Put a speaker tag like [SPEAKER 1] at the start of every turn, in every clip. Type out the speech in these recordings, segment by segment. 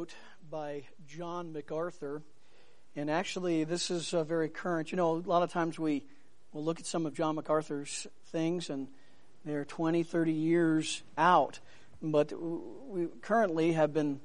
[SPEAKER 1] wrote by John MacArthur. And actually, this is very current. You know, a lot of times we'll look at some of John MacArthur's things, and they're 20, 30 years out. But we currently have been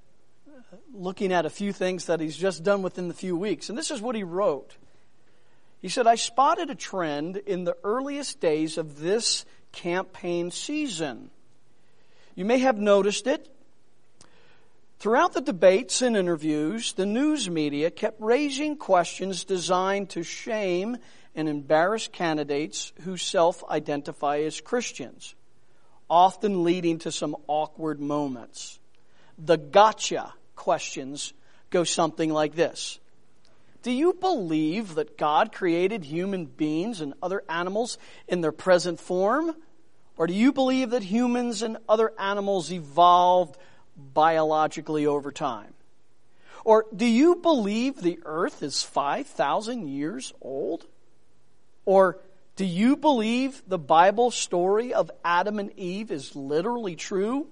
[SPEAKER 1] looking at a few things that he's just done within the few weeks. And this is what he wrote. He said, I spotted a trend in the earliest days of this campaign season. You may have noticed it. Throughout the debates and interviews, the news media kept raising questions designed to shame and embarrass candidates who self-identify as Christians, often leading to some awkward moments. The gotcha questions go something like this. Do you believe that God created human beings and other animals in their present form? Or do you believe that humans and other animals evolved biologically over time? Or do you believe the earth is 5,000 years old? Or do you believe the Bible story of Adam and Eve is literally true?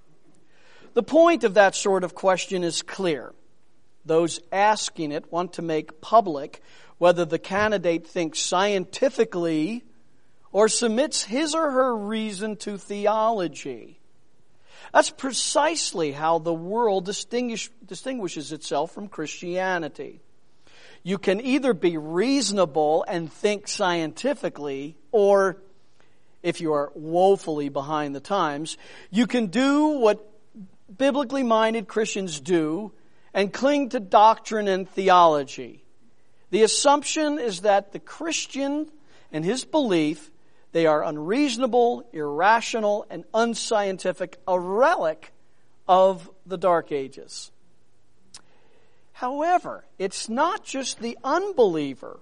[SPEAKER 1] The point of that sort of question is clear. Those asking it want to make public whether the candidate thinks scientifically or submits his or her reason to theology. That's precisely how the world distinguishes itself from Christianity. You can either be reasonable and think scientifically, or, if you are woefully behind the times, you can do what biblically minded Christians do and cling to doctrine and theology. The assumption is that the Christian and his belief, they are unreasonable, irrational, and unscientific, a relic of the Dark Ages. However, it's not just the unbeliever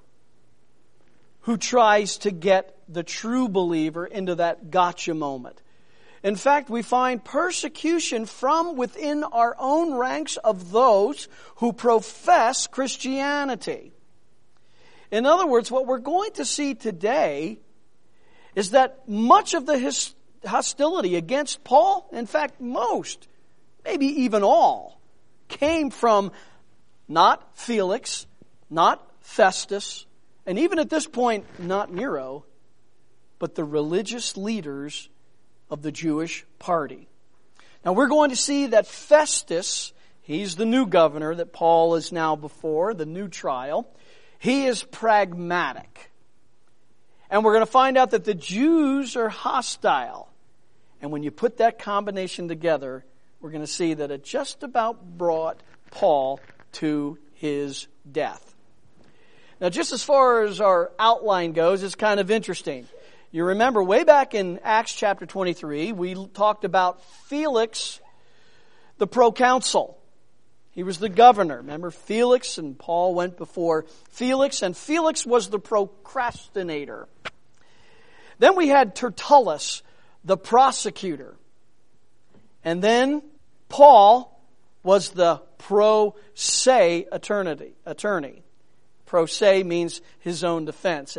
[SPEAKER 1] who tries to get the true believer into that gotcha moment. In fact, we find persecution from within our own ranks of those who profess Christianity. In other words, what we're going to see today is that much of the hostility against Paul, in fact most, maybe even all, came from not Felix, not Festus, and even at this point, not Nero, but the religious leaders of the Jewish party. Now we're going to see that Festus, he's the new governor that Paul is now before, the new trial. He is pragmatic. And we're going to find out that the Jews are hostile. And when you put that combination together, we're going to see that it just about brought Paul to his death. Now, just as far as our outline goes, it's kind of interesting. You remember way back in Acts chapter 23, we talked about Felix, the proconsul. He was the governor. Remember, Felix and Paul went before Felix, and Felix was the procrastinator. Then we had Tertullus, the prosecutor. And then Paul was the pro se attorney. Pro se means his own defense.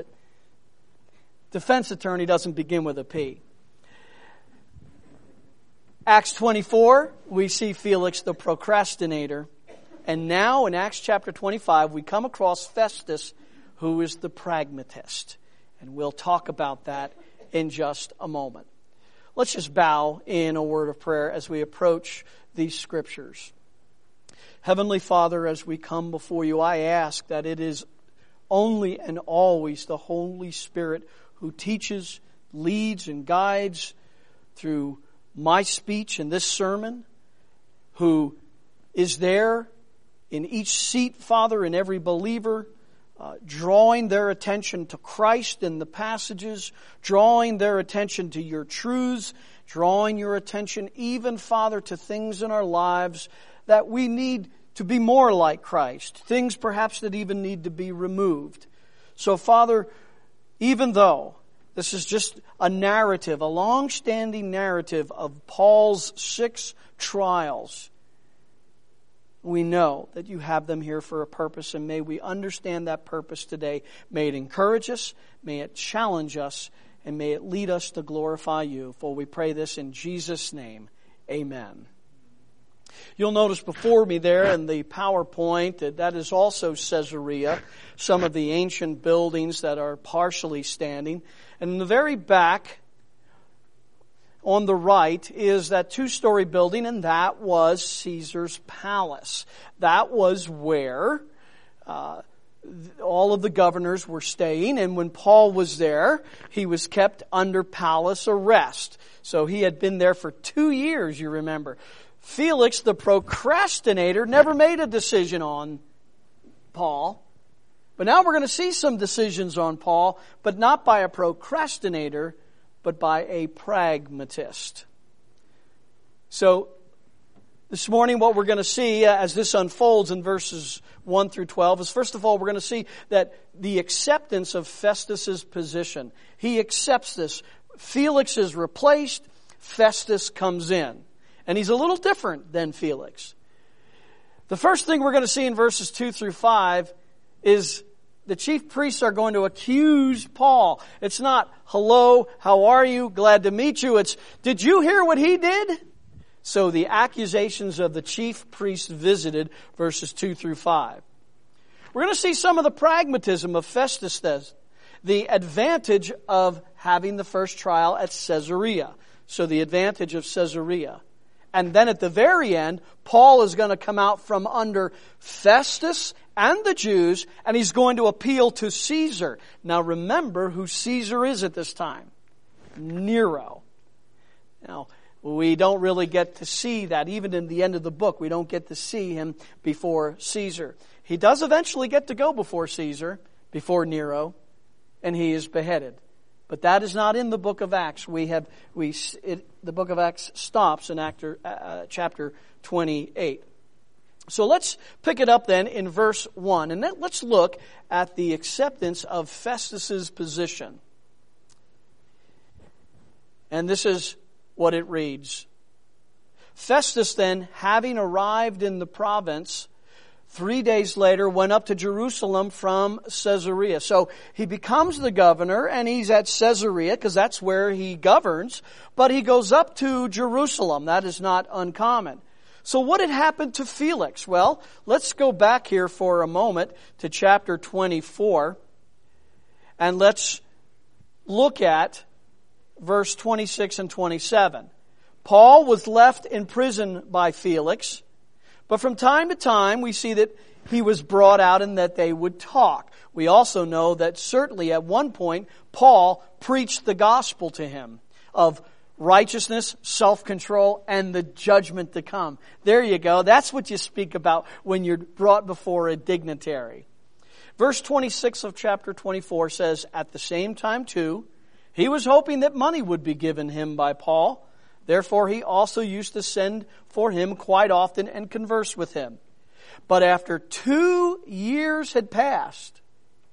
[SPEAKER 1] Defense attorney doesn't begin with a P. Acts 24, we see Felix the procrastinator. And now in Acts chapter 25, we come across Festus, who is the pragmatist. And we'll talk about that in just a moment. Let's just bow in a word of prayer as we approach these scriptures. Heavenly Father, as we come before you, I ask that it is only and always the Holy Spirit who teaches, leads, and guides through my speech in this sermon, who is there in each seat, Father, in every believer, drawing their attention to Christ in the passages, drawing their attention to your truths, drawing your attention even, Father, to things in our lives that we need to be more like Christ, things perhaps that even need to be removed. So, Father, even though this is just a narrative, a long-standing narrative of Paul's 6 trials, we know that you have them here for a purpose, and may we understand that purpose today. May it encourage us, may it challenge us, and may it lead us to glorify you. For we pray this in Jesus' name. Amen. You'll notice before me there in the PowerPoint that is also Caesarea, some of the ancient buildings that are partially standing. And in the very back, on the right, is that two-story building, and that was Caesar's palace. That was where all of the governors were staying, and when Paul was there, he was kept under palace arrest. So he had been there for 2 years, you remember. Felix, the procrastinator, never made a decision on Paul. But now we're going to see some decisions on Paul, but not by a procrastinator, but by a pragmatist. So, this morning what we're going to see as this unfolds in verses 1 through 12 is, first of all, we're going to see that the acceptance of Festus's position. He accepts this. Felix is replaced, Festus comes in. And he's a little different than Felix. The first thing we're going to see in verses 2 through 5 is the chief priests are going to accuse Paul. It's not, hello, how are you, glad to meet you. It's, did you hear what he did? So the accusations of the chief priests visited verses 2 through 5. We're going to see some of the pragmatism of Festus, the advantage of having the first trial at Caesarea. So the advantage of Caesarea. And then at the very end, Paul is going to come out from under Festus and the Jews, and he's going to appeal to Caesar. Now remember who Caesar is at this time. Nero. Now, we don't really get to see that. Even in the end of the book, we don't get to see him before Caesar. He does eventually get to go before Caesar, before Nero, and he is beheaded. But that is not in the book of Acts. The book of Acts stops in chapter 28. So let's pick it up then in verse 1. And then let's look at the acceptance of Festus's position. And this is what it reads. Festus then, having arrived in the province, 3 days later went up to Jerusalem from Caesarea. So he becomes the governor and he's at Caesarea because that's where he governs. But he goes up to Jerusalem. That is not uncommon. So what had happened to Felix? Well, let's go back here for a moment to chapter 24. And let's look at verse 26 and 27. Paul was left in prison by Felix. But from time to time, we see that he was brought out and that they would talk. We also know that certainly at one point, Paul preached the gospel to him of righteousness, self-control, and the judgment to come. There you go. That's what you speak about when you're brought before a dignitary. Verse 26 of chapter 24 says, at the same time too, he was hoping that money would be given him by Paul. Therefore, he also used to send for him quite often and converse with him. But after 2 years had passed,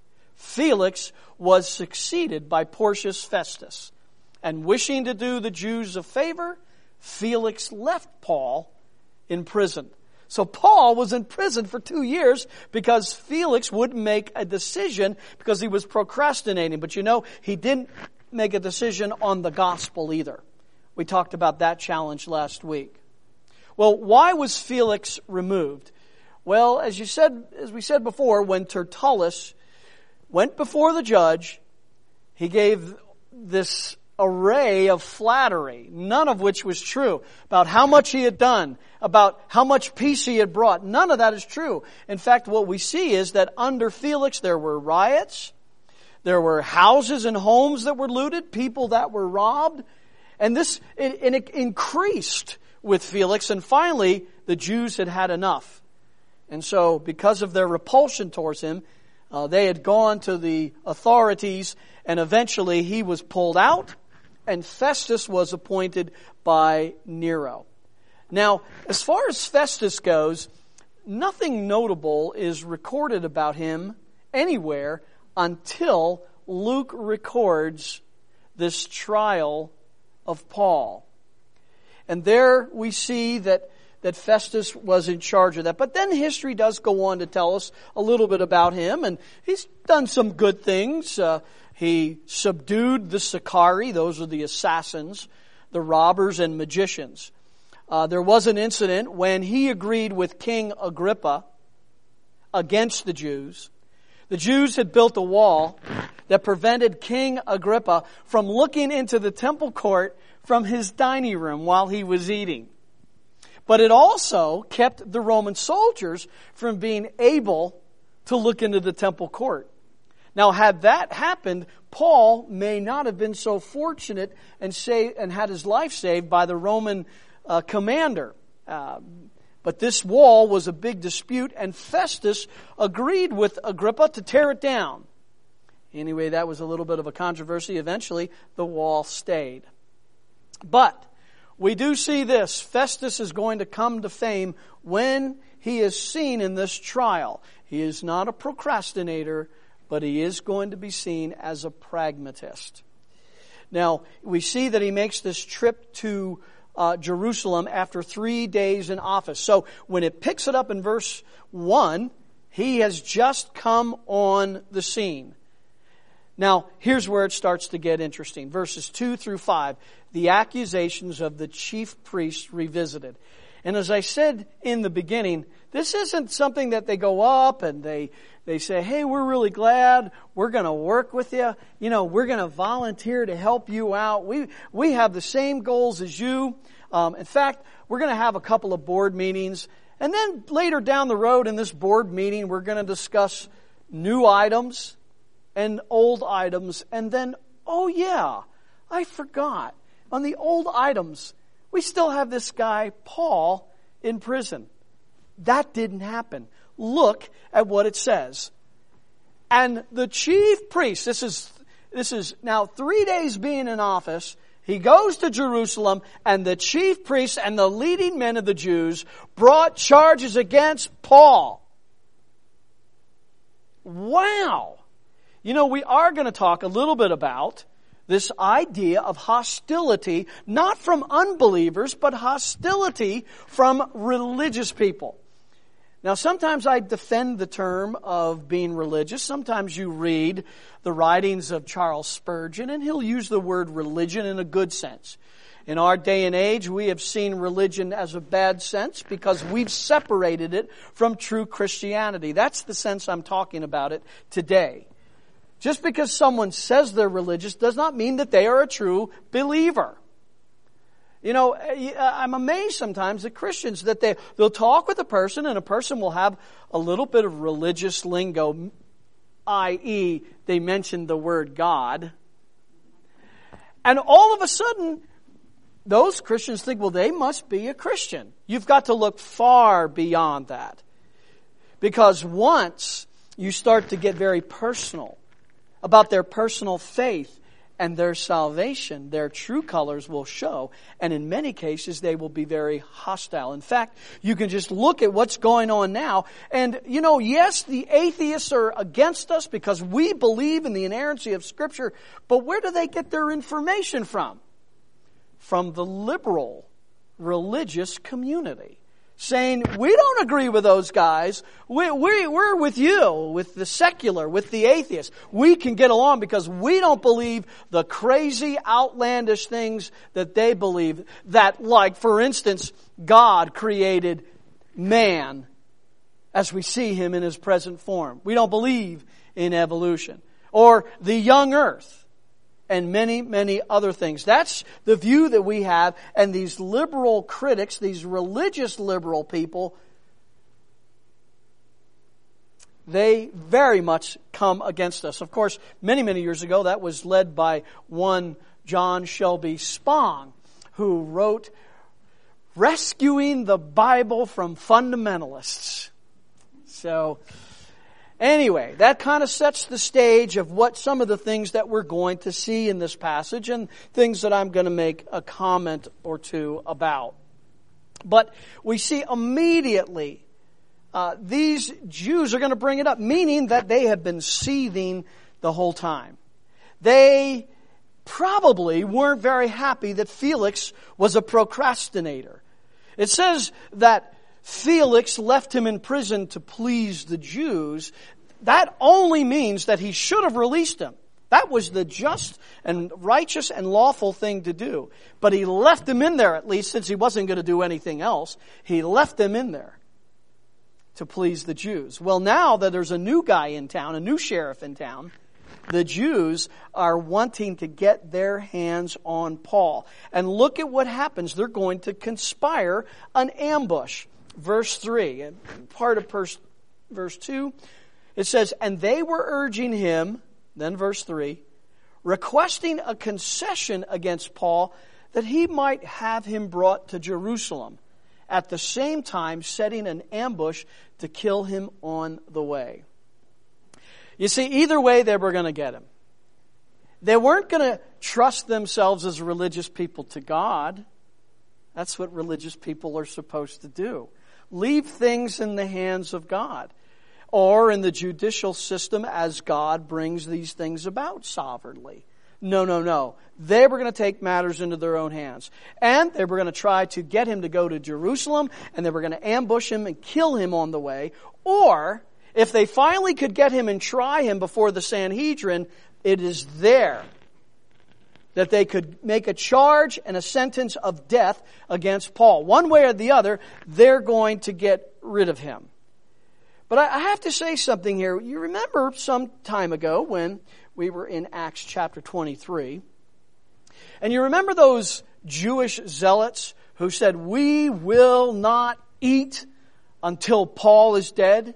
[SPEAKER 1] Felix was succeeded by Porcius Festus. And wishing to do the Jews a favor, Felix left Paul in prison. So Paul was in prison for 2 years because Felix wouldn't make a decision because he was procrastinating. But you know, he didn't make a decision on the gospel either. We talked about that challenge last week. Well, why was Felix removed? Well, as we said before, when Tertullus went before the judge, he gave this array of flattery, none of which was true, about how much he had done, about how much peace he had brought. None of that is true. In fact, what we see is that under Felix there were riots, there were houses and homes that were looted, people that were robbed, and it increased with Felix, and finally the Jews had had enough. And so, because of their repulsion towards him, they had gone to the authorities, and eventually he was pulled out, and Festus was appointed by Nero. Now, as far as Festus goes, nothing notable is recorded about him anywhere until Luke records this trial of Paul. And there we see that Festus was in charge of that. But then history does go on to tell us a little bit about him, and he's done some good things. He subdued the Sicarii, those are the assassins, the robbers and magicians. there was an incident when he agreed with King Agrippa against the Jews. The Jews had built a wall that prevented King Agrippa from looking into the temple court from his dining room while he was eating. But it also kept the Roman soldiers from being able to look into the temple court. Now, had that happened, Paul may not have been so fortunate and had his life saved by the Roman commander. But this wall was a big dispute, and Festus agreed with Agrippa to tear it down. Anyway, that was a little bit of a controversy. Eventually, the wall stayed. But we do see this. Festus is going to come to fame when he is seen in this trial. He is not a procrastinator, but he is going to be seen as a pragmatist. Now, we see that he makes this trip to Jerusalem after 3 days in office. So when it picks it up in verse 1, he has just come on the scene. Now, here's where it starts to get interesting. Verses 2 through 5, the accusations of the chief priests revisited. And as I said in the beginning, this isn't something that they go up and they say, hey, we're really glad, we're going to work with you, we're going to volunteer to help you out. We have the same goals as you. In fact, we're going to have a couple of board meetings. And then later down the road in this board meeting, we're going to discuss new items and old items. And then, oh yeah, I forgot. On the old items, we still have this guy, Paul, in prison. That didn't happen. Look at what it says. And the chief priest, this is now 3 days being in office, he goes to Jerusalem, and the chief priests and the leading men of the Jews brought charges against Paul. Wow! We are going to talk a little bit about this idea of hostility, not from unbelievers, but hostility from religious people. Now, sometimes I defend the term of being religious. Sometimes you read the writings of Charles Spurgeon, and he'll use the word religion in a good sense. In our day and age, we have seen religion as a bad sense because we've separated it from true Christianity. That's the sense I'm talking about it today. Just because someone says they're religious does not mean that they are a true believer. I'm amazed sometimes at Christians that they'll talk with a person and a person will have a little bit of religious lingo, i.e., they mention the word God. And all of a sudden, those Christians think, well, they must be a Christian. You've got to look far beyond that. Because once you start to get very personal about their personal faith and their salvation, their true colors will show. And in many cases, they will be very hostile. In fact, you can just look at what's going on now. And, yes, the atheists are against us because we believe in the inerrancy of Scripture. But where do they get their information from? From the liberal religious community. Saying, we don't agree with those guys. We're with you, with the secular, with the atheists. We can get along because we don't believe the crazy, outlandish things that they believe. That, like, for instance, God created man as we see him in his present form. We don't believe in evolution. Or the young earth. And many, many other things. That's the view that we have. And these liberal critics, these religious liberal people, they very much come against us. Of course, many, many years ago, that was led by one John Shelby Spong, who wrote Rescuing the Bible from Fundamentalists. So, anyway, that kind of sets the stage of what some of the things that we're going to see in this passage and things that I'm going to make a comment or two about. But we see immediately these Jews are going to bring it up, meaning that they have been seething the whole time. They probably weren't very happy that Felix was a procrastinator. It says that Felix left him in prison to please the Jews. That only means that he should have released him. That was the just and righteous and lawful thing to do. But he left them in there, at least, since he wasn't going to do anything else. He left them in there to please the Jews. Well, now that there's a new guy in town, a new sheriff in town, the Jews are wanting to get their hands on Paul. And look at what happens. They're going to conspire an ambush. Verse 3, and part of verse 2, it says, and they were urging him, then verse 3, requesting a concession against Paul that he might have him brought to Jerusalem, at the same time setting an ambush to kill him on the way. You see, either way they were going to get him. They weren't going to trust themselves as religious people to God. That's what religious people are supposed to do. Leave things in the hands of God, or in the judicial system as God brings these things about sovereignly. No. They were going to take matters into their own hands. And they were going to try to get him to go to Jerusalem, and they were going to ambush him and kill him on the way. Or, if they finally could get him and try him before the Sanhedrin, it is there that they could make a charge and a sentence of death against Paul. One way or the other, they're going to get rid of him. But I have to say something here. You remember some time ago when we were in Acts chapter 23, and you remember those Jewish zealots who said, we will not eat until Paul is dead?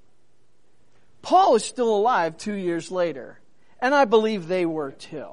[SPEAKER 1] Paul is still alive 2 years later, and I believe they were too.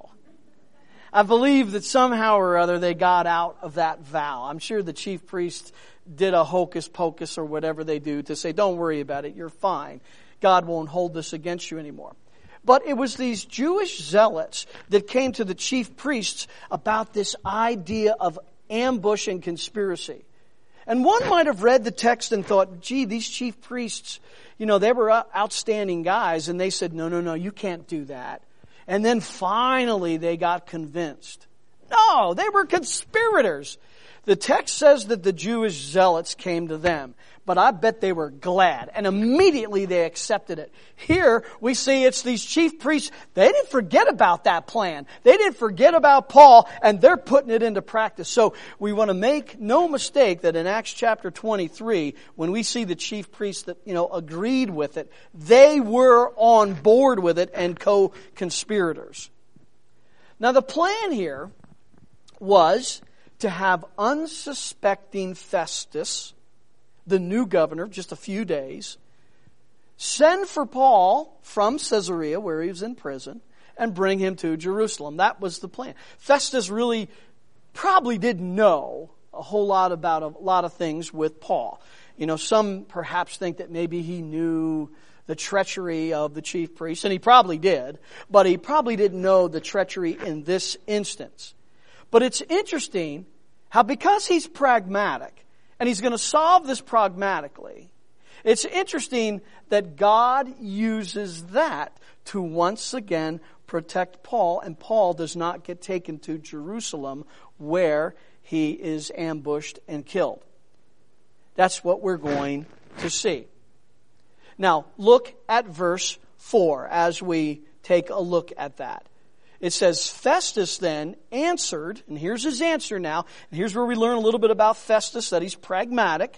[SPEAKER 1] I believe that somehow or other they got out of that vow. I'm sure the chief priest did a hocus pocus or whatever they do to say, don't worry about it, you're fine. God won't hold this against you anymore. But it was these Jewish zealots that came to the chief priests about this idea of ambush and conspiracy. And one might have read the text and thought, gee, these chief priests, they were outstanding guys, and they said, no, you can't do that. And then finally they got convinced. No, they were conspirators. The text says that the Jewish zealots came to them, but I bet they were glad, and immediately they accepted it. Here we see it's these chief priests. They didn't forget about that plan. They didn't forget about Paul, and they're putting it into practice. So we want to make no mistake that in Acts chapter 23, when we see the chief priests that, agreed with it, they were on board with it and co-conspirators. Now the plan here was to have unsuspecting Festus, the new governor, just a few days, send for Paul from Caesarea, where he was in prison, and bring him to Jerusalem. That was the plan. Festus really probably didn't know a whole lot about a lot of things with Paul. Some perhaps think that maybe he knew the treachery of the chief priests, and he probably did, but he probably didn't know the treachery in this instance. But it's interesting how, because he's pragmatic, and he's going to solve this pragmatically, it's interesting that God uses that to once again protect Paul, and Paul does not get taken to Jerusalem where he is ambushed and killed. That's what we're going to see. Now, look at verse 4 as we take a look at that. It says, Festus then answered, and here's his answer now, and here's where we learn a little bit about Festus, that he's pragmatic.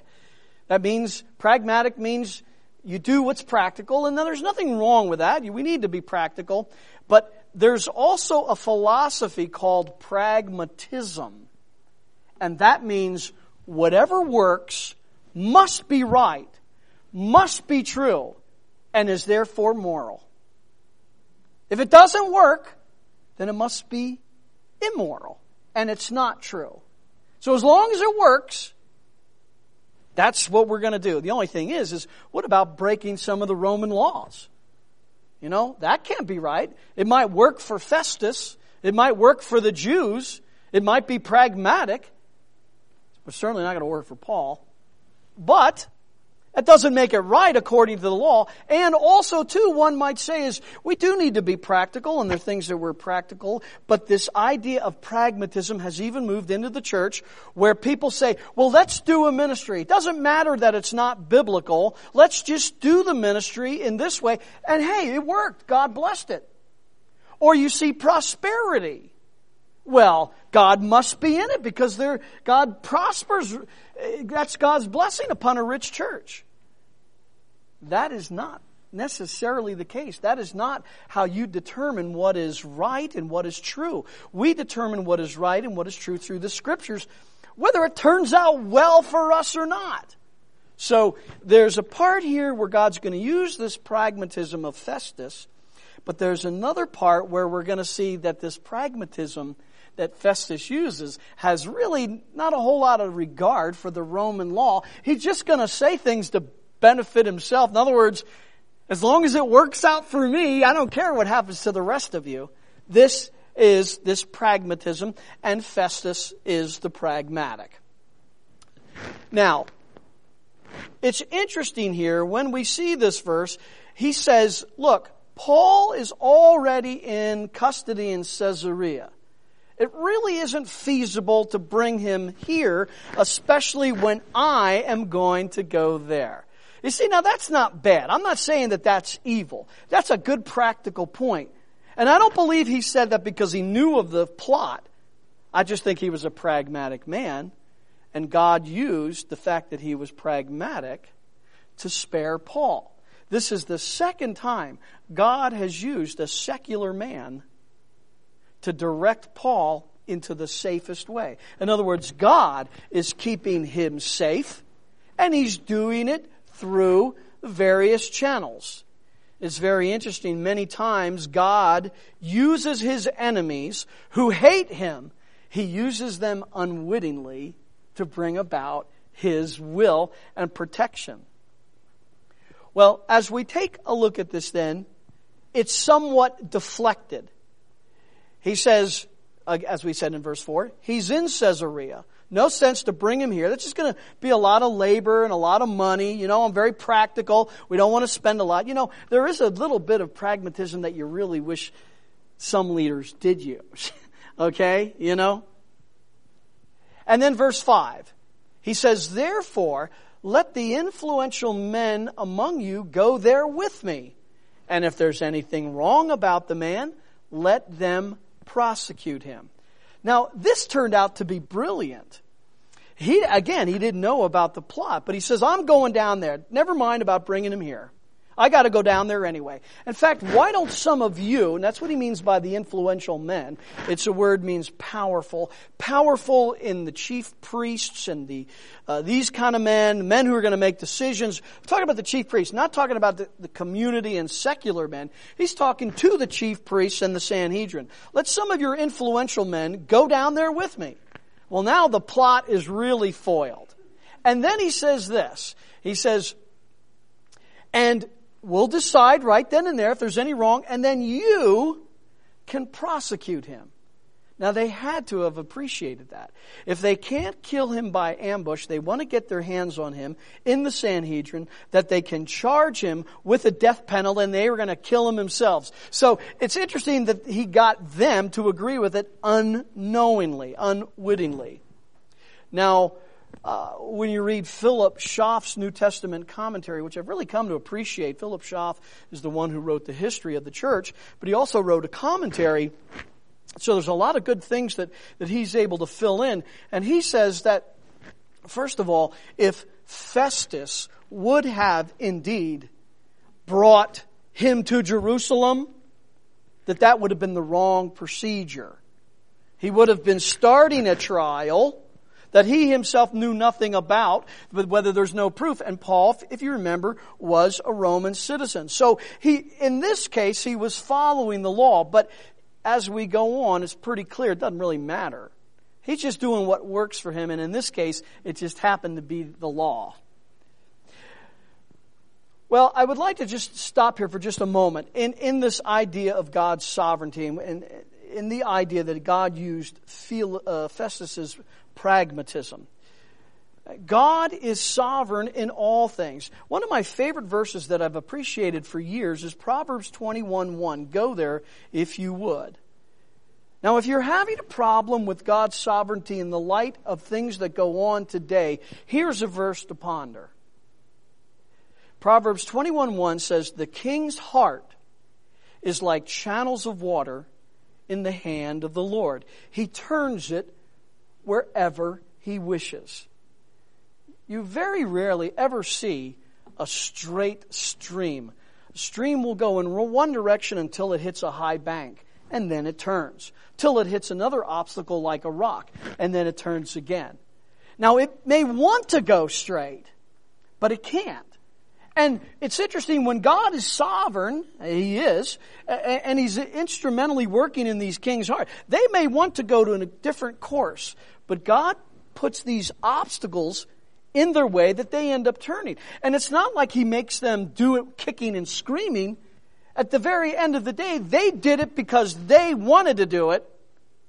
[SPEAKER 1] Pragmatic means you do what's practical, and there's nothing wrong with that. We need to be practical. But there's also a philosophy called pragmatism. And that means whatever works must be right, must be true, and is therefore moral. If it doesn't work, then it must be immoral, and it's not true. So as long as it works, that's what we're going to do. The only thing is what about breaking some of the Roman laws? That can't be right. It might work for Festus. It might work for the Jews. It might be pragmatic. It's certainly not going to work for Paul. But that doesn't make it right according to the law. And also, too, one might say is we do need to be practical, and there are things that we're practical, but this idea of pragmatism has even moved into the church where people say, well, let's do a ministry. It doesn't matter that it's not biblical. Let's just do the ministry in this way. And hey, it worked. God blessed it. Or you see prosperity. Well, God must be in it because God prospers. That's God's blessing upon a rich church. That is not necessarily the case. That is not how you determine what is right and what is true. We determine what is right and what is true through the Scriptures, whether it turns out well for us or not. So there's a part here where God's going to use this pragmatism of Festus, but there's another part where we're going to see that this pragmatism that Festus uses has really not a whole lot of regard for the Roman law. He's just going to say things to benefit himself. In other words, as long as it works out for me, I don't care what happens to the rest of you. This is this pragmatism, and Festus is the pragmatic. Now, it's interesting here, when we see this verse, he says, look, Paul is already in custody in Caesarea. It really isn't feasible to bring him here, especially when I am going to go there. You see, now that's not bad. I'm not saying that that's evil. That's a good practical point. And I don't believe he said that because he knew of the plot. I just think he was a pragmatic man. And God used the fact that he was pragmatic to spare Paul. This is the second time God has used a secular man to direct Paul into the safest way. In other words, God is keeping him safe, and he's doing it through various channels. It's very interesting. Many times God uses his enemies who hate him. He uses them unwittingly to bring about his will and protection. Well, as we take a look at this then, it's somewhat deflected. He says, as we said in verse 4, he's in Caesarea. No sense to bring him here. That's just going to be a lot of labor and a lot of money. You know, I'm very practical. We don't want to spend a lot. You know, there is a little bit of pragmatism that you really wish some leaders did use. Okay? You know? And then verse 5. He says, therefore, let the influential men among you go there with me. And if there's anything wrong about the man, let them prosecute him. Now, this turned out to be brilliant. He didn't know about the plot, but he says, I'm going down there. Never mind about bringing him here. I got to go down there anyway. In fact, why don't some of you, and that's what he means by the influential men. It's a word means powerful. Powerful in the chief priests and these kind of men who are going to make decisions. I'm talking about the chief priests, not talking about the community and secular men. He's talking to the chief priests and the Sanhedrin. Let some of your influential men go down there with me. Well, now the plot is really foiled. And then he says this. He says, and we'll decide right then and there if there's any wrong, and then you can prosecute him. Now, they had to have appreciated that. If they can't kill him by ambush, they want to get their hands on him in the Sanhedrin, that they can charge him with a death penalty, and they were going to kill him themselves. So it's interesting that he got them to agree with it unknowingly, unwittingly. Now, when you read Philip Schaff's New Testament commentary, which I've really come to appreciate, Philip Schaff is the one who wrote the history of the church, but he also wrote a commentary. So there's a lot of good things that he's able to fill in. And he says that, first of all, if Festus would have indeed brought him to Jerusalem, that would have been the wrong procedure. He would have been starting a trial that he himself knew nothing about, but whether there's no proof. And Paul, if you remember, was a Roman citizen. So in this case, he was following the law. But as we go on, it's pretty clear it doesn't really matter. He's just doing what works for him. And in this case, it just happened to be the law. Well, I would like to just stop here for just a moment in this idea of God's sovereignty and in the idea that God used Festus's pragmatism. God is sovereign in all things. One of my favorite verses that I've appreciated for years is Proverbs 21:1. Go there if you would. Now, if you're having a problem with God's sovereignty in the light of things that go on today, here's a verse to ponder. Proverbs 21:1 says, the king's heart is like channels of water in the hand of the Lord. He turns it wherever He wishes. You very rarely ever see a straight stream. A stream will go in one direction until it hits a high bank, and then it turns. Till it hits another obstacle like a rock, and then it turns again. Now, it may want to go straight, but it can't. And it's interesting, when God is sovereign, He is, and He's instrumentally working in these kings' hearts, they may want to go to a different course, but God puts these obstacles in their way that they end up turning. And it's not like He makes them do it kicking and screaming. At the very end of the day, they did it because they wanted to do it,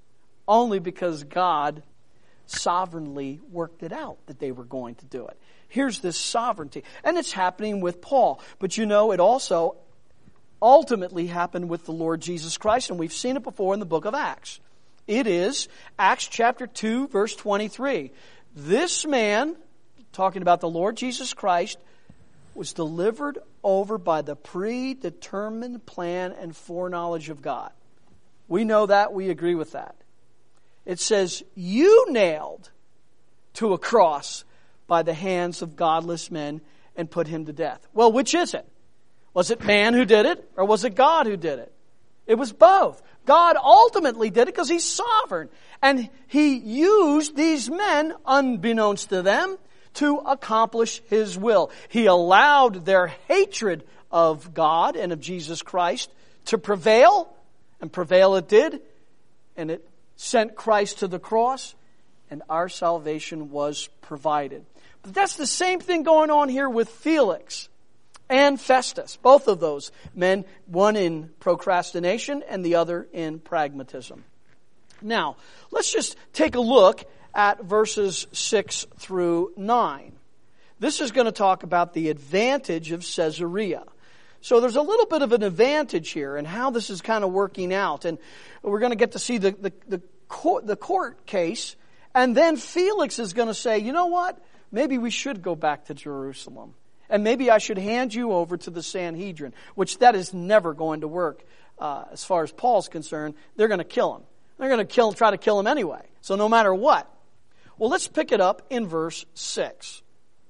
[SPEAKER 1] only because God sovereignly worked it out that they were going to do it. Here's this sovereignty. And it's happening with Paul. But it also ultimately happened with the Lord Jesus Christ, and we've seen it before in the book of Acts. It is Acts chapter 2, verse 23. This man, talking about the Lord Jesus Christ, was delivered over by the predetermined plan and foreknowledge of God. We know that. We agree with that. It says, you nailed to a cross by the hands of godless men and put Him to death. Well, which is it? Was it man who did it, or was it God who did it? It was both. God ultimately did it because He's sovereign. And He used these men, unbeknownst to them, to accomplish His will. He allowed their hatred of God and of Jesus Christ to prevail, and prevail it did, and it sent Christ to the cross, and our salvation was provided. But that's the same thing going on here with Felix and Festus. Both of those men, one in procrastination and the other in pragmatism. Now, let's just take a look at verses 6 through 9. This is going to talk about the advantage of Caesarea. So there's a little bit of an advantage here and how this is kind of working out. And we're going to get to see the court case. And then Felix is going to say, you know what? Maybe we should go back to Jerusalem. And maybe I should hand you over to the Sanhedrin, which that is never going to work as far as Paul's concerned. They're going to kill him. They're going to try to kill him anyway. So no matter what. Well, let's pick it up in verse 6.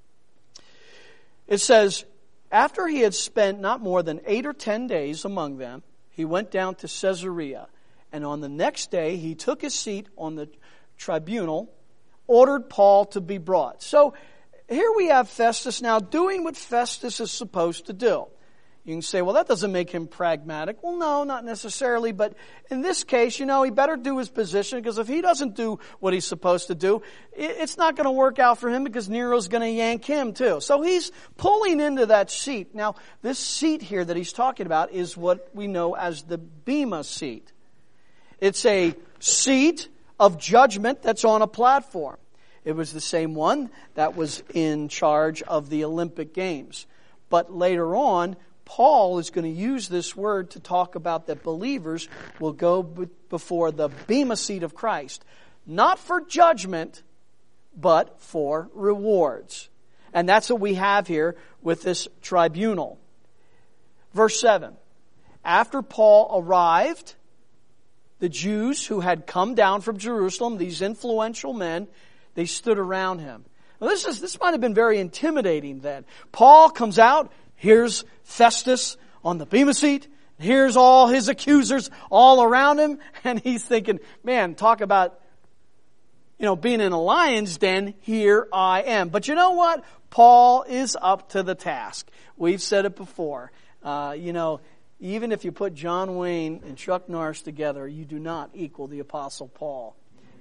[SPEAKER 1] It says, after he had spent not more than 8 or 10 days among them, he went down to Caesarea. And on the next day, he took his seat on the tribunal, ordered Paul to be brought. So here we have Festus now doing what Festus is supposed to do. You can say, well, that doesn't make him pragmatic. Well, no, not necessarily. But in this case, he better do his position, because if he doesn't do what he's supposed to do, it's not going to work out for him, because Nero's going to yank him too. So he's pulling into that seat. Now, this seat here that he's talking about is what we know as the Bema seat. It's a seat of judgment that's on a platform. It was the same one that was in charge of the Olympic Games. But later on, Paul is going to use this word to talk about that believers will go before the Bema seat of Christ. Not for judgment, but for rewards. And that's what we have here with this tribunal. Verse 7. After Paul arrived, the Jews who had come down from Jerusalem, these influential men, they stood around him. Now this might have been very intimidating then. Paul comes out. Here's Festus on the Bema seat. Here's all his accusers all around him. And he's thinking, man, talk about, being in a lion's den. Here I am. But you know what? Paul is up to the task. We've said it before. Even if you put John Wayne and Chuck Norris together, you do not equal the Apostle Paul.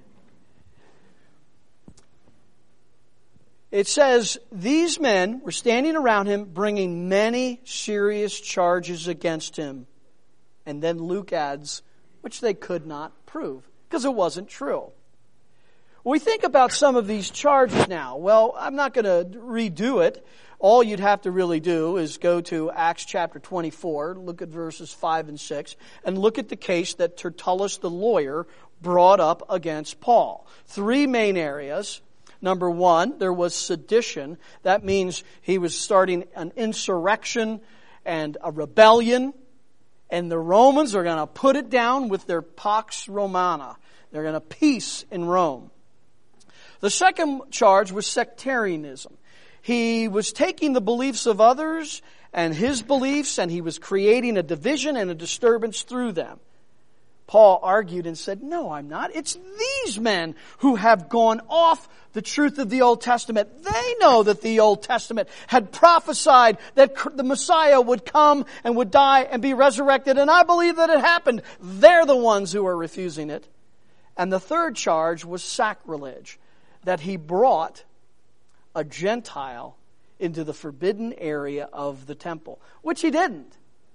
[SPEAKER 1] It says, these men were standing around him, bringing many serious charges against him. And then Luke adds, which they could not prove, because it wasn't true. When we think about some of these charges now, well, I'm not going to redo it. All you'd have to really do is go to Acts chapter 24, look at verses 5 and 6, and look at the case that Tertullus the lawyer brought up against Paul. 3 main areas. Number 1, there was sedition. That means he was starting an insurrection and a rebellion And the Romans are going to put it down with their Pax Romana. They're going to peace in Rome. The second charge was sectarianism. He was taking the beliefs of others and his beliefs, and he was creating a division and a disturbance through them. Paul argued and said, no, I'm not. It's these men who have gone off the truth of the Old Testament. They know that the Old Testament had prophesied that the Messiah would come and would die and be resurrected, and I believe that it happened. They're the ones who are refusing it. And the third charge was sacrilege, that he brought a Gentile into the forbidden area of the temple, which he didn't.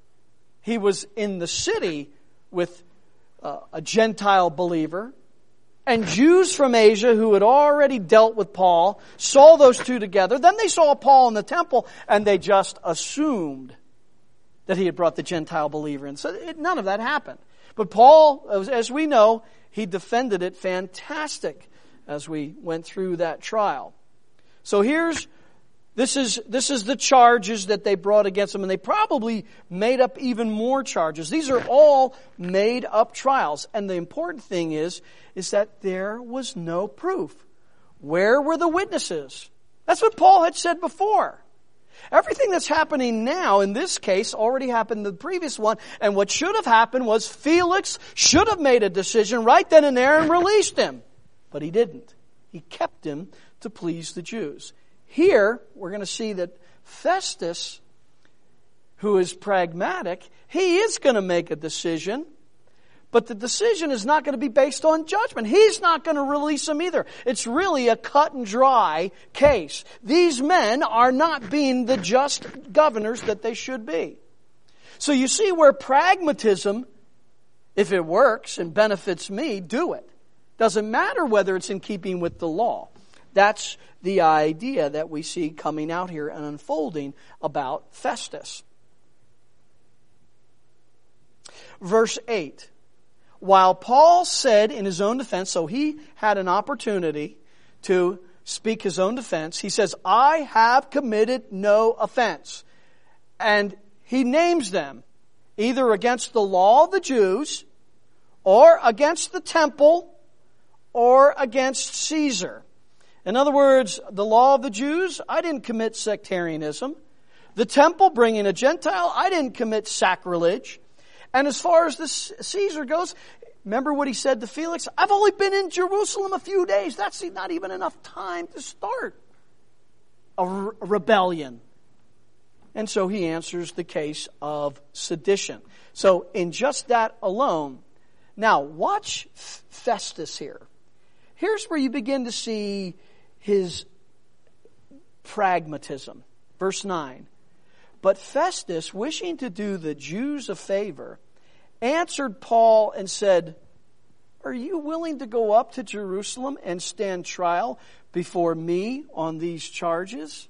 [SPEAKER 1] He was in the city with a Gentile believer, and Jews from Asia who had already dealt with Paul saw those two together. Then they saw Paul in the temple, and they just assumed that he had brought the Gentile believer in. So none of that happened. But Paul, as we know, he defended it fantastic as we went through that trial. So this is the charges that they brought against him, and they probably made up even more charges. These are all made up trials, and the important thing is that there was no proof. Where were the witnesses? That's what Paul had said before. Everything that's happening now in this case already happened in the previous one, and what should have happened was Felix should have made a decision right then and there and released him. But he didn't. He kept him to please the Jews. Here, we're going to see that Festus, who is pragmatic, he is going to make a decision, but the decision is not going to be based on judgment. He's not going to release him either. It's really a cut and dry case. These men are not being the just governors that they should be. So you see where pragmatism, if it works and benefits me, do it. Doesn't matter whether it's in keeping with the law. That's the idea that we see coming out here and unfolding about Festus. Verse 8. While Paul said in his own defense, so he had an opportunity to speak his own defense, he says, I have committed no offense. And he names them, either against the law of the Jews, or against the temple, or against Caesar. In other words, the law of the Jews, I didn't commit sectarianism. The temple, bringing a Gentile, I didn't commit sacrilege. And as far as this Caesar goes, remember what he said to Felix? I've only been in Jerusalem a few days. That's not even enough time to start a rebellion. And so he answers the case of sedition. So in just that alone, now watch Festus here. Here's where you begin to see his pragmatism. Verse 9. But Festus, wishing to do the Jews a favor, answered Paul and said, are you willing to go up to Jerusalem and stand trial before me on these charges?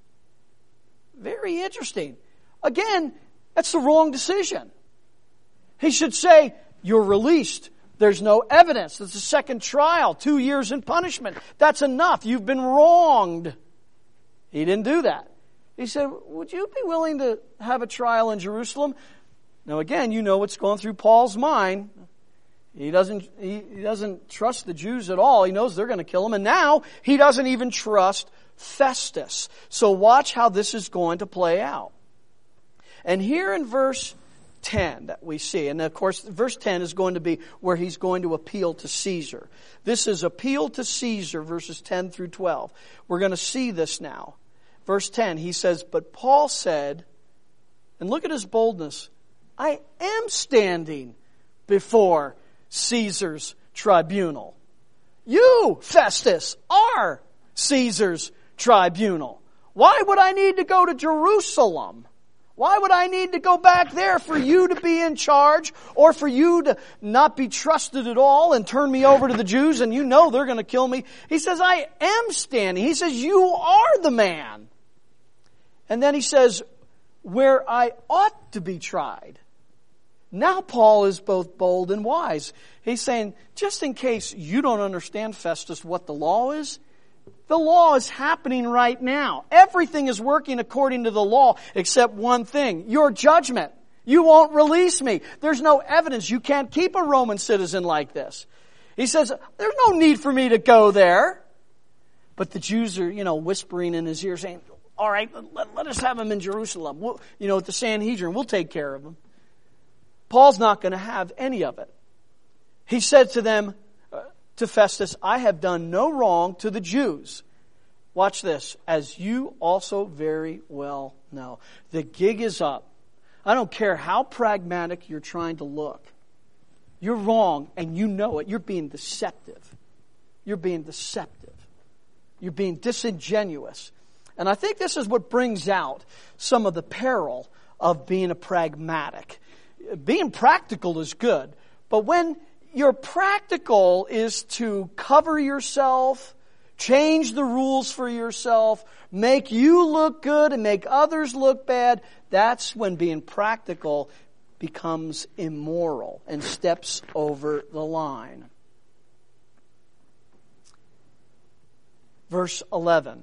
[SPEAKER 1] Very interesting. Again, that's the wrong decision. He should say, you're released. There's no evidence. It's a second trial, 2 years in punishment. That's enough. You've been wronged. He didn't do that. He said, would you be willing to have a trial in Jerusalem? Now again, you know what's going through Paul's mind. He doesn't trust the Jews at all. He knows they're going to kill him. And now he doesn't even trust Festus. So watch how this is going to play out. And here in verse 10 that we see, and of course verse 10 is going to be where he's going to appeal to Caesar. This is appeal to Caesar, verses 10 through 12. We're going to see this now. Verse 10, he says, but Paul said, and look at his boldness, I am standing before Caesar's tribunal. You, Festus, are Caesar's tribunal. Why would I need to go to Jerusalem? Why would I need to go back there for you to be in charge or for you to not be trusted at all and turn me over to the Jews and you know they're going to kill me? He says, I am standing. He says, you are the man. And then he says, where I ought to be tried. Now Paul is both bold and wise. He's saying, just in case you don't understand, Festus, what the law is, the law is happening right now. Everything is working according to the law except one thing, your judgment. You won't release me. There's no evidence. You can't keep a Roman citizen like this. He says, there's no need for me to go there. But the Jews are, whispering in his ear saying, all right, let us have him in Jerusalem. At the Sanhedrin, we'll take care of him. Paul's not going to have any of it. He said to them, to Festus, I have done no wrong to the Jews. Watch this, as you also very well know. The gig is up. I don't care how pragmatic you're trying to look. You're wrong, and you know it. You're being deceptive. You're being deceptive. You're being disingenuous. And I think this is what brings out some of the peril of being a pragmatic. Being practical is good, but when your practical is to cover yourself, change the rules for yourself, make you look good and make others look bad, that's when being practical becomes immoral and steps over the line. Verse 11.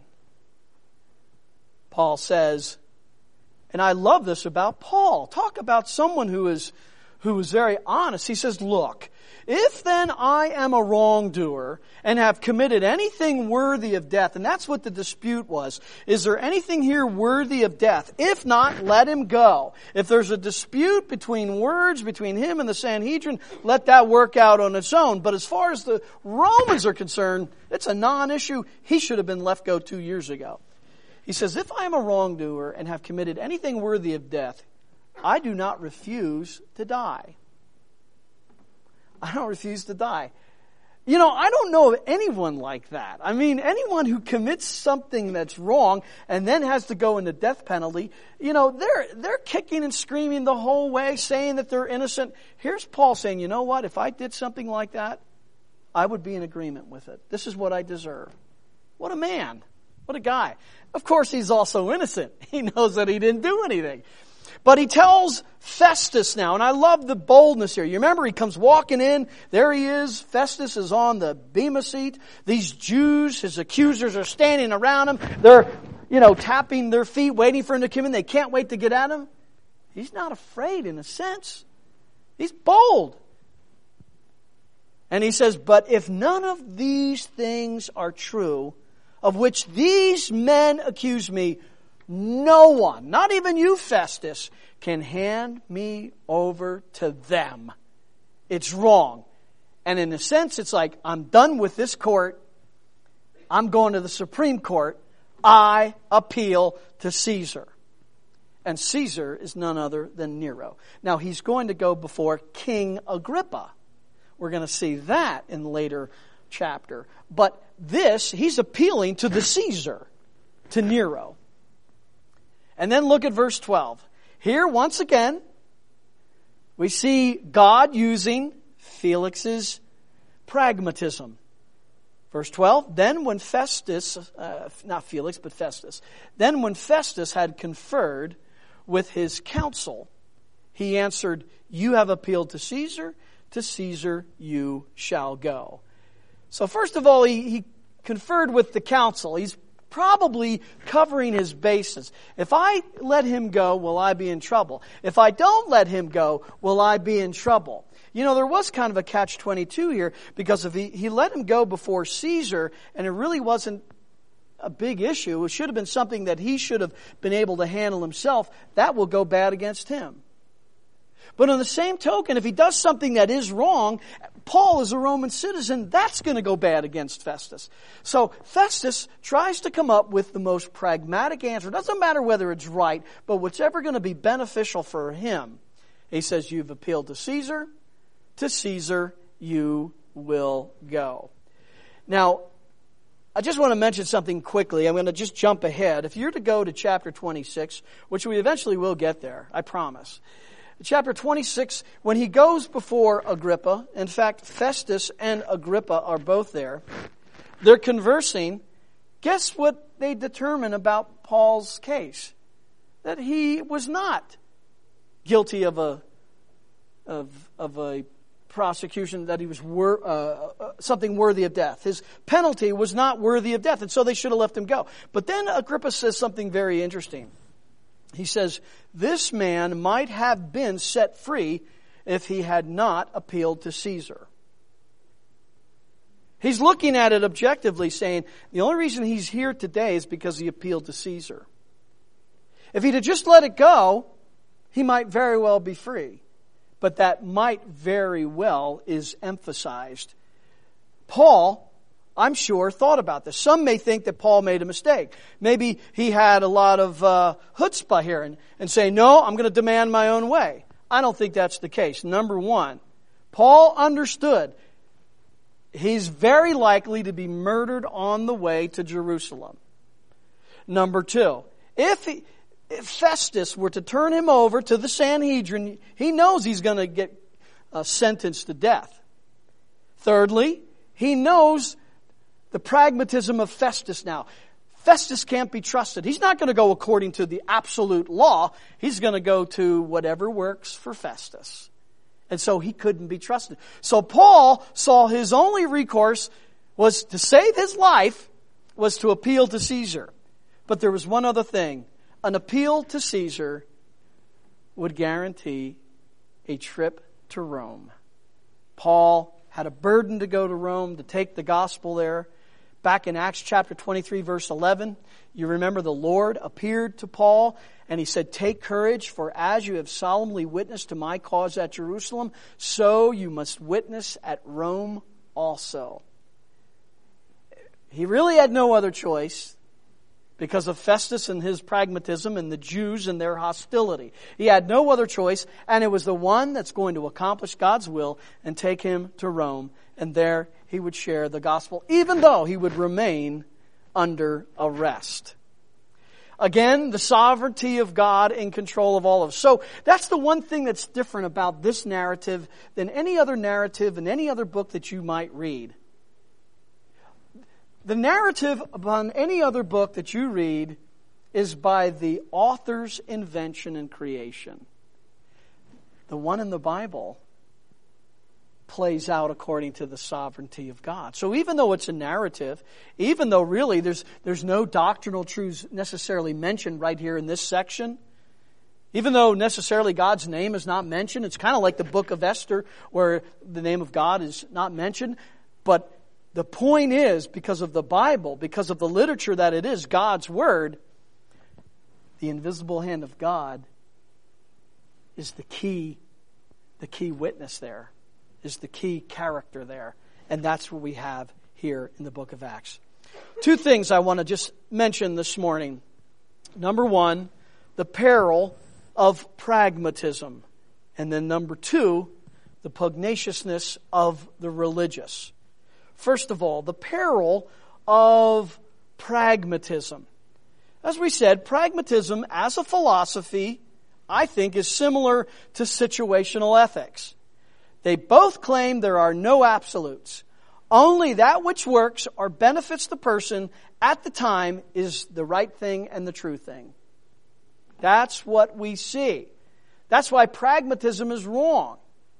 [SPEAKER 1] Paul says, and I love this about Paul. Talk about someone who is very honest. He says, look, if then I am a wrongdoer and have committed anything worthy of death, and that's what the dispute was, is there anything here worthy of death? If not, let him go. If there's a dispute between words, between him and the Sanhedrin, let that work out on its own. But as far as the Romans are concerned, it's a non-issue. He should have been left go 2 years ago. He says, if I am a wrongdoer and have committed anything worthy of death, I do not refuse to die. I don't refuse to die. I don't know of anyone like that. I mean, anyone who commits something that's wrong and then has to go into death penalty, they're kicking and screaming the whole way, saying that they're innocent. Here's Paul saying, you know what? If I did something like that, I would be in agreement with it. This is what I deserve. What a man. What a guy. Of course, he's also innocent. He knows that he didn't do anything. But he tells Festus now, and I love the boldness here. You remember, he comes walking in. There he is. Festus is on the bema seat. These Jews, his accusers, are standing around him. They're, tapping their feet, waiting for him to come in. They can't wait to get at him. He's not afraid in a sense. He's bold. And he says, but if none of these things are true, of which these men accuse me, no one, not even you, Festus, can hand me over to them. It's wrong. And in a sense, it's like, I'm done with this court. I'm going to the Supreme Court. I appeal to Caesar. And Caesar is none other than Nero. Now, he's going to go before King Agrippa. We're going to see that in the later chapter. But he's appealing to the Caesar, to Nero. And then look at verse 12. Here, once again, we see God using Felix's pragmatism. Verse 12, then when Festus, not Felix, but Festus, then when Festus had conferred with his council, he answered, you have appealed to Caesar you shall go. So first of all, he conferred with the council. He's probably covering his bases. If I let him go, will I be in trouble? If I don't let him go, will I be in trouble? There was kind of a catch-22 here, because if he let him go before Caesar, and it really wasn't a big issue, it should have been something that he should have been able to handle himself, that will go bad against him. But on the same token, if he does something that is wrong, Paul is a Roman citizen, that's going to go bad against Festus. So Festus tries to come up with the most pragmatic answer. It doesn't matter whether it's right, but whatever going to be beneficial for him. He says, you've appealed to Caesar you will go. Now, I just want to mention something quickly. I'm going to just jump ahead. If you're to go to chapter 26, which we eventually will get there, I promise. Chapter 26, when he goes before Agrippa, in fact, Festus and Agrippa are both there. They're conversing. Guess what they determine about Paul's case? That he was not guilty of a prosecution, that he was something worthy of death. His penalty was not worthy of death, and so they should have let him go. But then Agrippa says something very interesting. He says, this man might have been set free if he had not appealed to Caesar. He's looking at it objectively, saying the only reason he's here today is because he appealed to Caesar. If he'd have just let it go, he might very well be free. But that might very well is emphasized. Paul, I'm sure, thought about this. Some may think that Paul made a mistake. Maybe he had a lot of chutzpah here and say, no, I'm going to demand my own way. I don't think that's the case. Number one, Paul understood he's very likely to be murdered on the way to Jerusalem. Number two, if Festus were to turn him over to the Sanhedrin, he knows he's going to get sentenced to death. Thirdly, he knows the pragmatism of Festus now. Festus can't be trusted. He's not going to go according to the absolute law. He's going to go to whatever works for Festus. And so he couldn't be trusted. So Paul saw his only recourse was to save his life, was to appeal to Caesar. But there was one other thing. An appeal to Caesar would guarantee a trip to Rome. Paul had a burden to go to Rome, to take the gospel there. Back in Acts chapter 23, verse 11, you remember the Lord appeared to Paul and he said, take courage, for as you have solemnly witnessed to my cause at Jerusalem, so you must witness at Rome also. He really had no other choice because of Festus and his pragmatism and the Jews and their hostility. He had no other choice, and it was the one that's going to accomplish God's will and take him to Rome. And there he would share the gospel, even though he would remain under arrest. Again, the sovereignty of God in control of all of us. So that's the one thing that's different about this narrative than any other narrative in any other book that you might read. The narrative upon any other book that you read is by the author's invention and creation. The one in the Bible plays out according to the sovereignty of God. So even though it's a narrative, even though really there's no doctrinal truths necessarily mentioned right here in this section, even though necessarily God's name is not mentioned, it's kind of like the book of Esther where the name of God is not mentioned, but the point is, because of the Bible, because of the literature that it is, God's Word, the invisible hand of God is the key witness there, is the key character there. And that's what we have here in the book of Acts. Two things I want to just mention this morning. Number one, the peril of pragmatism. And then number two, the pugnaciousness of the religious. First of all, the peril of pragmatism. As we said, pragmatism as a philosophy, I think, is similar to situational ethics. They both claim there are no absolutes. Only that which works or benefits the person at the time is the right thing and the true thing. That's what we see. That's why pragmatism is wrong.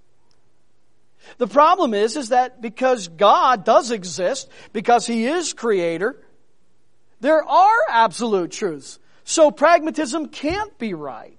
[SPEAKER 1] The problem is that because God does exist, because He is Creator, there are absolute truths. So pragmatism can't be right.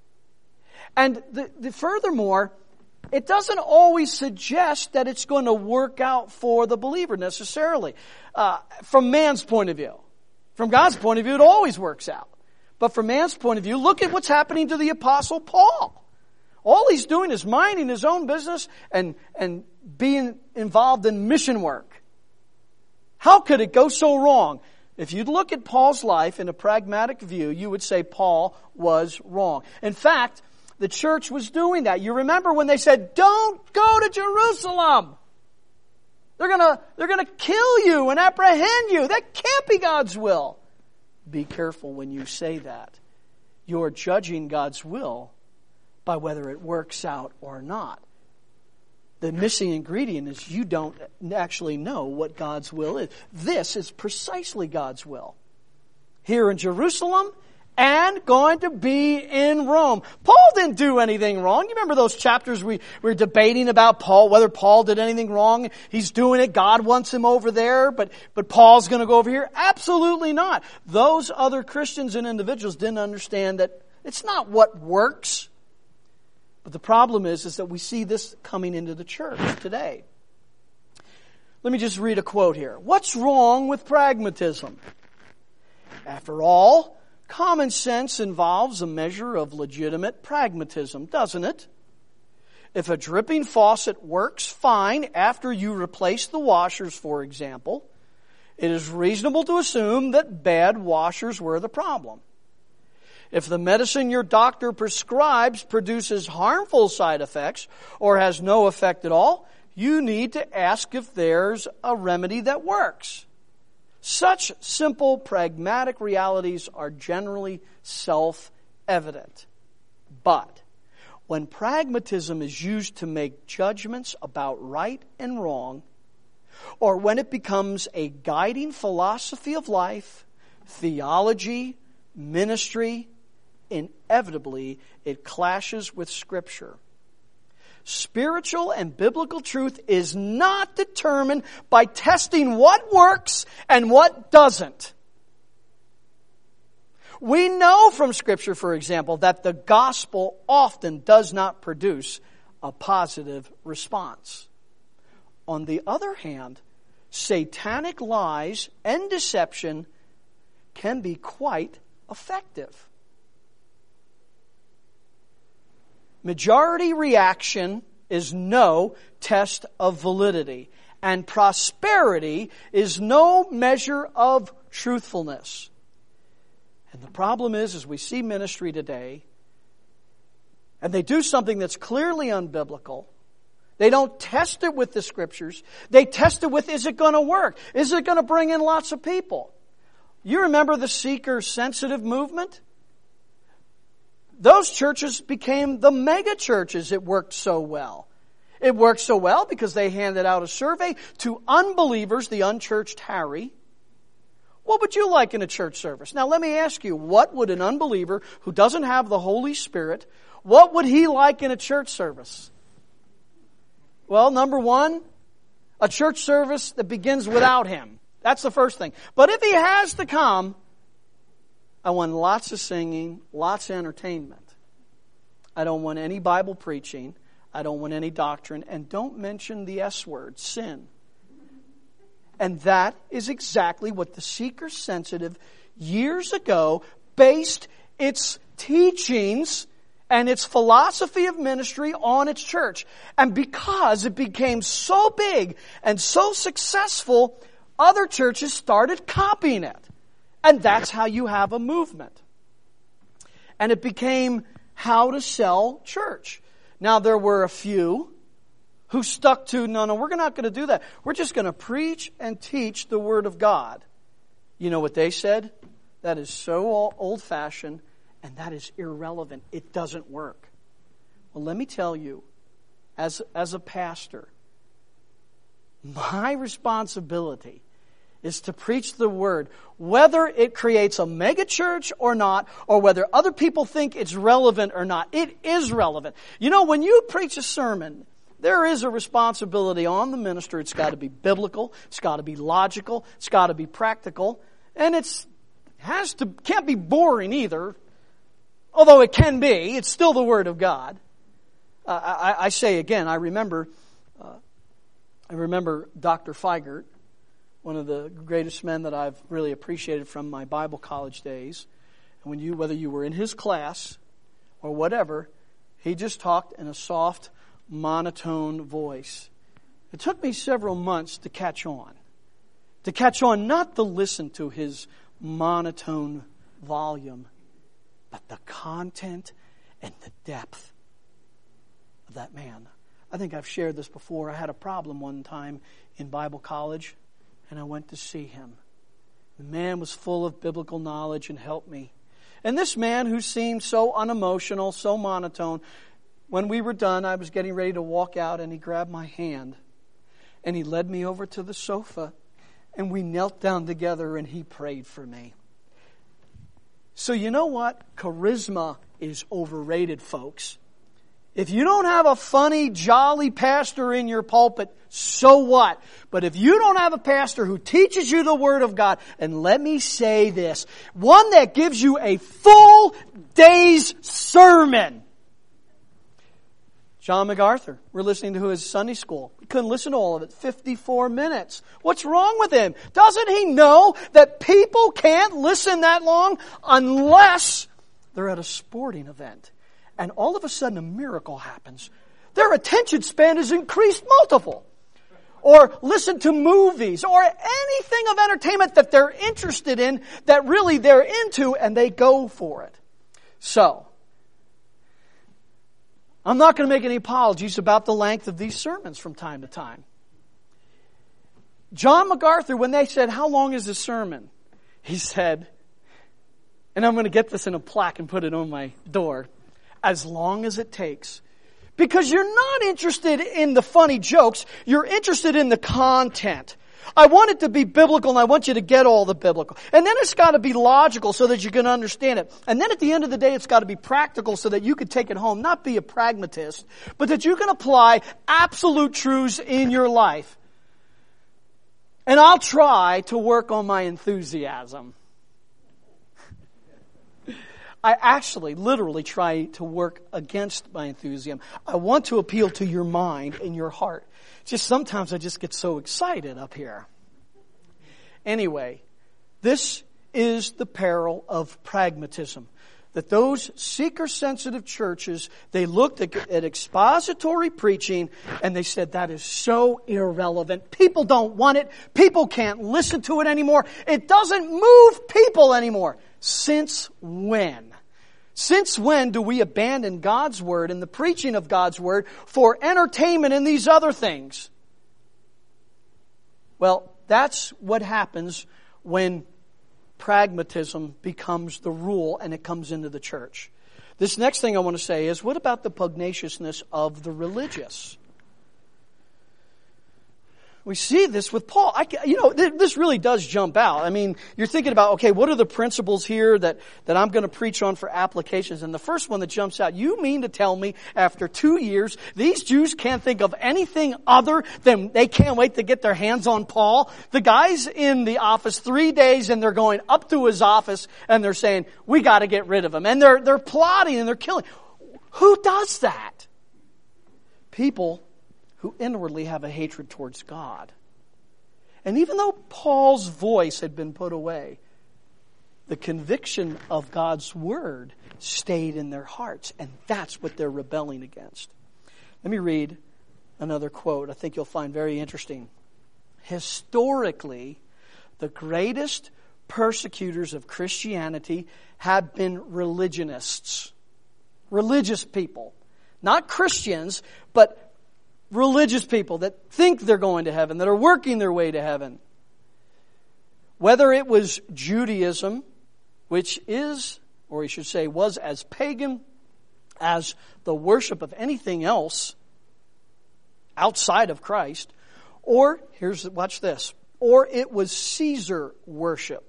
[SPEAKER 1] And furthermore, it doesn't always suggest that it's going to work out for the believer necessarily. From man's point of view. From God's point of view, it always works out. But from man's point of view, look at what's happening to the Apostle Paul. All he's doing is minding his own business and being involved in mission work. How could it go so wrong? If you'd look at Paul's life in a pragmatic view, you would say Paul was wrong. In fact, the church was doing that. You remember when they said, don't go to Jerusalem. They're gonna kill you and apprehend you. That can't be God's will. Be careful when you say that. You're judging God's will by whether it works out or not. The missing ingredient is you don't actually know what God's will is. This is precisely God's will. Here in Jerusalem and going to be in Rome. Paul didn't do anything wrong. You remember those chapters we were debating about Paul, whether Paul did anything wrong? He's doing it. God wants him over there, but Paul's going to go over here. Absolutely not. Those other Christians and individuals didn't understand that It's not what works. But the problem is that we see this coming into the church today. Let me just read a quote here. What's wrong with pragmatism? After all, common sense involves a measure of legitimate pragmatism, doesn't it? If a dripping faucet works fine after you replace the washers, for example, it is reasonable to assume that bad washers were the problem. If the medicine your doctor prescribes produces harmful side effects or has no effect at all, you need to ask if there's a remedy that works. Such simple, pragmatic realities are generally self-evident. But when pragmatism is used to make judgments about right and wrong, or when it becomes a guiding philosophy of life, theology, ministry, inevitably it clashes with Scripture. Spiritual and biblical truth is not determined by testing what works and what doesn't. We know from Scripture, for example, that the gospel often does not produce a positive response. On the other hand, satanic lies and deception can be quite effective. Majority reaction is no test of validity, and prosperity is no measure of truthfulness. And the problem is we see ministry today, and they do something that's clearly unbiblical. They don't test it with the Scriptures. They test it with, is it going to work? Is it going to bring in lots of people? You remember the seeker-sensitive movement? Those churches became the mega churches. It worked so well. It worked so well because they handed out a survey to unbelievers, the unchurched Harry. What would you like in a church service? Now let me ask you, what would an unbeliever who doesn't have the Holy Spirit, what would he like in a church service? Well, number one, a church service that begins without him. That's the first thing. But if he has to come, I want lots of singing, lots of entertainment. I don't want any Bible preaching. I don't want any doctrine. And don't mention the S word, sin. And that is exactly what the seeker-sensitive years ago based its teachings and its philosophy of ministry on its church. And because it became so big and so successful, other churches started copying it. And that's how you have a movement. And it became how to sell church. Now there were a few who stuck to, no, we're not going to do that. We're just going to preach and teach the Word of God. You know what they said? That is so old-fashioned and that is irrelevant. It doesn't work. Well, let me tell you, as a pastor, my responsibility is to preach the Word, whether it creates a mega church or not, or whether other people think it's relevant or not. It is relevant. You know, when you preach a sermon, there is a responsibility on the minister. It's got to be biblical. It's got to be logical. It's got to be practical. And can't be boring either. Although it can be. It's still the Word of God. I say again, I remember Dr. Feigert, one of the greatest men that I've really appreciated from my Bible college days. And whether you were in his class or whatever, he just talked in a soft, monotone voice. It took me several months to catch on. Not to listen to his monotone volume, but the content and the depth of that man. I think I've shared this before. I had a problem one time in Bible college, and I went to see him. The man was full of biblical knowledge and helped me. And this man who seemed so unemotional, so monotone, when we were done, I was getting ready to walk out, and he grabbed my hand, and he led me over to the sofa, and we knelt down together, and he prayed for me. So you know what? Charisma is overrated, folks. If you don't have a funny, jolly pastor in your pulpit, so what? But if you don't have a pastor who teaches you the Word of God, and let me say this, one that gives you a full day's sermon. John MacArthur, we're listening to his Sunday school. We couldn't listen to all of it, 54 minutes. What's wrong with him? Doesn't he know that people can't listen that long unless they're at a sporting event? And all of a sudden a miracle happens. Their attention span is increased multiple. Or listen to movies or anything of entertainment that they're interested in, that really they're into, and they go for it. So, I'm not going to make any apologies about the length of these sermons from time to time. John MacArthur, when they said, "How long is this sermon?" He said, and I'm going to get this in a plaque and put it on my door, "As long as it takes." Because you're not interested in the funny jokes, you're interested in the content. I want it to be biblical, and I want you to get all the biblical. And then it's got to be logical so that you can understand it. And then at the end of the day, it's got to be practical so that you can take it home, not be a pragmatist, but that you can apply absolute truths in your life. And I'll try to work on my enthusiasm. I actually, literally try to work against my enthusiasm. I want to appeal to your mind and your heart. Just sometimes I just get so excited up here. Anyway, this is the peril of pragmatism. That those seeker-sensitive churches, they looked at expository preaching and they said, that is so irrelevant. People don't want it. People can't listen to it anymore. It doesn't move people anymore. Since when? Since when do we abandon God's Word and the preaching of God's Word for entertainment and these other things? Well, that's what happens when pragmatism becomes the rule and it comes into the church. This next thing I want to say is, what about the pugnaciousness of the religious? We see this with Paul. This really does jump out. I mean, you're thinking about, okay, what are the principles here that I'm going to preach on for applications? And the first one that jumps out, you mean to tell me after 2 years, these Jews can't think of anything other than they can't wait to get their hands on Paul? The guy's in the office 3 days and they're going up to his office and they're saying, we got to get rid of him. And they're plotting and they're killing. Who does that? People who inwardly have a hatred towards God. And even though Paul's voice had been put away, the conviction of God's Word stayed in their hearts, and that's what they're rebelling against. Let me read another quote I think you'll find very interesting. Historically, the greatest persecutors of Christianity have been religionists. Religious people. Not Christians, but religious people that think they're going to heaven, that are working their way to heaven. Whether it was Judaism, which is, or you should say, was as pagan as the worship of anything else outside of Christ, or, watch this, or it was Caesar worship,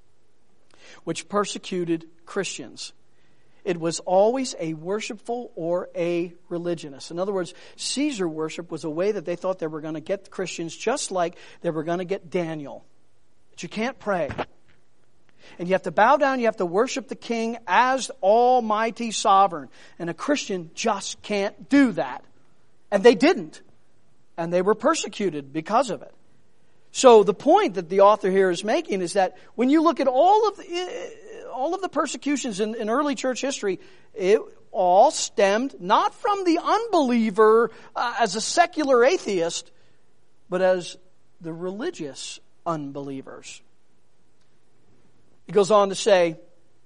[SPEAKER 1] which persecuted Christians. It was always a worshipful or a religionist. In other words, Caesar worship was a way that they thought they were going to get Christians, just like they were going to get Daniel. But you can't pray. And you have to bow down, you have to worship the king as almighty sovereign. And a Christian just can't do that. And they didn't. And they were persecuted because of it. So the point that the author here is making is that when you look at all of the persecutions in early church history, it all stemmed not from the unbeliever as a secular atheist, but as the religious unbelievers. He goes on to say,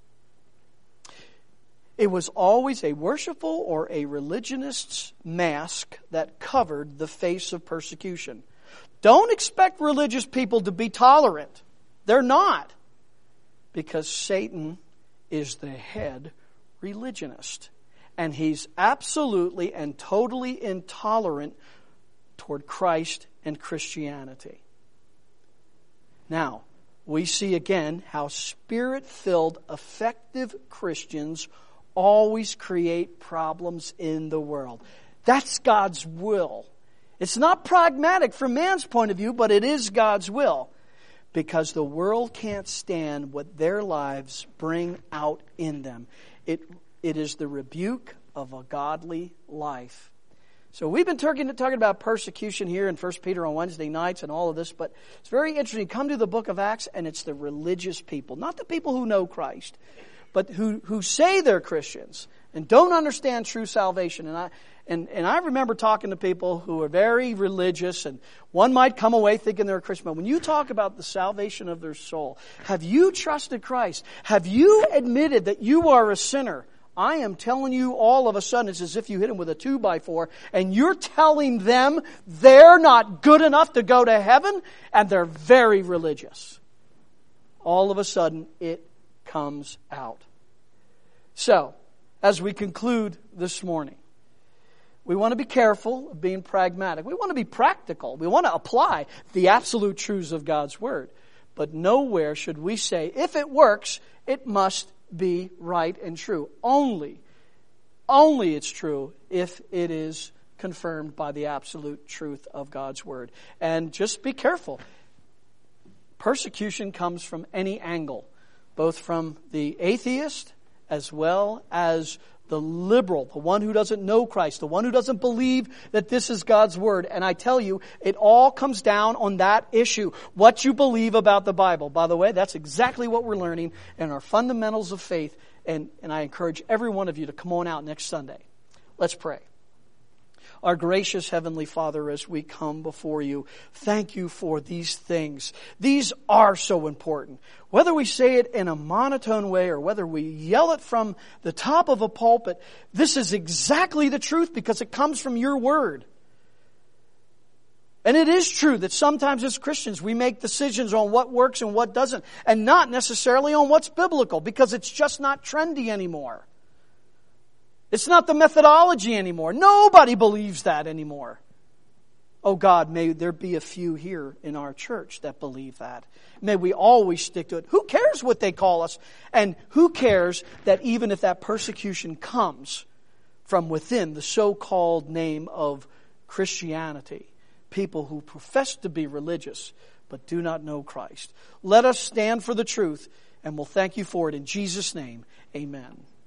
[SPEAKER 1] it was always a worshipful or a religionist's mask that covered the face of persecution. Don't expect religious people to be tolerant. They're not. Because Satan is the head religionist. And he's absolutely and totally intolerant toward Christ and Christianity. Now, we see again how Spirit-filled, effective Christians always create problems in the world. That's God's will. It's not pragmatic from man's point of view, but it is God's will. Because the world can't stand what their lives bring out in them. It is the rebuke of a godly life. So we've been talking about persecution here in 1 Peter on Wednesday nights and all of this, but it's very interesting. Come to the book of Acts and it's the religious people, not the people who know Christ, but who say they're Christians and don't understand true salvation. And I remember talking to people who are very religious, and one might come away thinking they're a Christian. But when you talk about the salvation of their soul, have you trusted Christ? Have you admitted that you are a sinner? I am telling you, all of a sudden, it's as if you hit them with a 2x4, and you're telling them they're not good enough to go to heaven, and they're very religious. All of a sudden, it comes out. So, as we conclude this morning, we want to be careful of being pragmatic. We want to be practical. We want to apply the absolute truths of God's Word. But nowhere should we say, if it works, it must be right and true. Only it's true if it is confirmed by the absolute truth of God's Word. And just be careful. Persecution comes from any angle, both from the atheist as well as the liberal, the one who doesn't know Christ, the one who doesn't believe that this is God's Word. And I tell you, it all comes down on that issue, what you believe about the Bible. By the way, that's exactly what we're learning in our fundamentals of faith. And I encourage every one of you to come on out next Sunday. Let's pray. Our gracious Heavenly Father, as we come before you, thank you for these things. These are so important. Whether we say it in a monotone way or whether we yell it from the top of a pulpit, this is exactly the truth because it comes from your Word. And it is true that sometimes as Christians we make decisions on what works and what doesn't, and not necessarily on what's biblical because it's just not trendy anymore. It's not the methodology anymore. Nobody believes that anymore. Oh God, may there be a few here in our church that believe that. May we always stick to it. Who cares what they call us? And who cares that even if that persecution comes from within the so-called name of Christianity, people who profess to be religious but do not know Christ. Let us stand for the truth, and we'll thank you for it in Jesus' name. Amen.